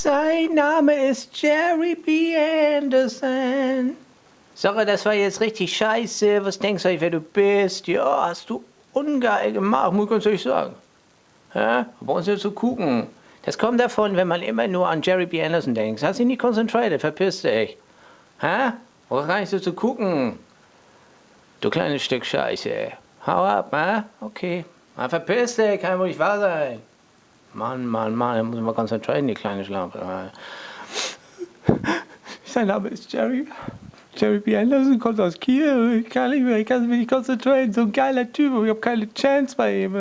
Sein Name ist Jerry B. Anderson. Sorry, das war jetzt richtig scheiße. Was denkst du, wer du bist? Ja, hast du ungeil gemacht, muss ich ganz ehrlich sagen. Ja, brauchst du zu gucken. Das kommt davon, wenn man immer nur an Jerry B. Anderson denkt. Hast dich nicht konzentriert, verpiss dich. Hä? Worauf kannst du zu gucken? Du kleines Stück Scheiße. Hau ab, hä? Okay. Mal verpiss dich, kann wohl nicht wahr sein. Mann, da muss ich mal konzentrieren, die kleine Schlampe. Sein Name ist Jerry. Jerry B. Anderson kommt aus Kiel. Ich kann mich nicht konzentrieren. So ein geiler Typ, aber ich habe keine Chance bei ihm.